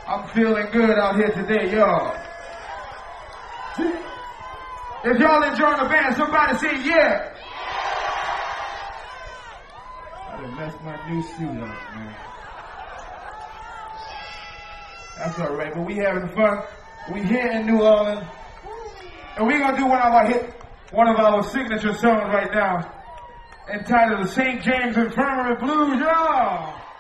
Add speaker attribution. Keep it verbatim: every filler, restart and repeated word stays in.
Speaker 1: I'm feeling good out here today, y'all. If y'all enjoying the band, somebody say yeah. I done messed my new suit up, man. That's all right, but we having fun. We here in New Orleans, and we gonna do one of our hit, one of our signature songs right now, entitled "The Saint James Infirmary Blues," y'all.